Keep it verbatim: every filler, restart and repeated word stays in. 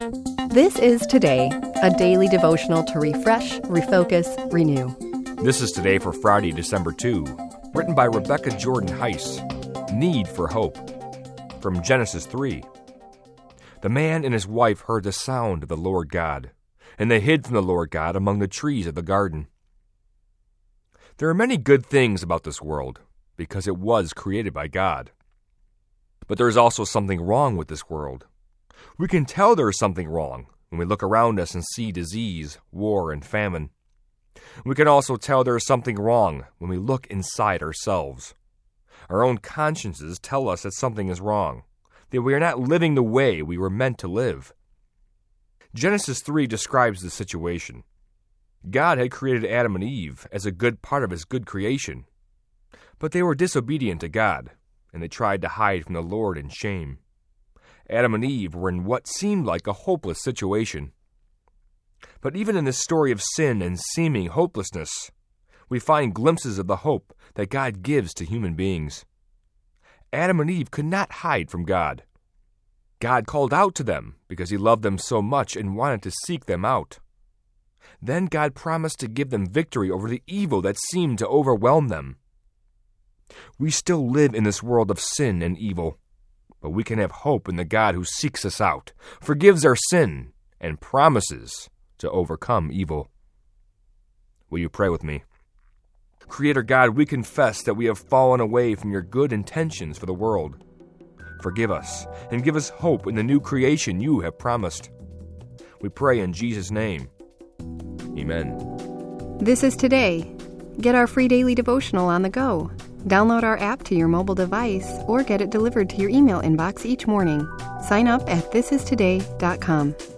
This is Today, a daily devotional to refresh, refocus, renew. This is Today for Friday, December second, written by Rebecca Jordan Heiss. Need for Hope. From Genesis three. The man and his wife heard the sound of the Lord God, and they hid from the Lord God among the trees of the garden. There are many good things about this world, because it was created by God. But there is also something wrong with this world. We can tell there is something wrong when we look around us and see disease, war, and famine. We can also tell there is something wrong when we look inside ourselves. Our own consciences tell us that something is wrong, that we are not living the way we were meant to live. Genesis three describes the situation. God had created Adam and Eve as a good part of his good creation. But they were disobedient to God, and they tried to hide from the Lord in shame. Adam and Eve were in what seemed like a hopeless situation. But even in this story of sin and seeming hopelessness, we find glimpses of the hope that God gives to human beings. Adam and Eve could not hide from God. God called out to them because he loved them so much and wanted to seek them out. Then God promised to give them victory over the evil that seemed to overwhelm them. We still live in this world of sin and evil, but we can have hope in the God who seeks us out, forgives our sin, and promises to overcome evil. Will you pray with me? Creator God, we confess that we have fallen away from your good intentions for the world. Forgive us and give us hope in the new creation you have promised. We pray in Jesus' name. Amen. This is Today. Get our free daily devotional on the go. Download our app to your mobile device or get it delivered to your email inbox each morning. Sign up at this is today dot com.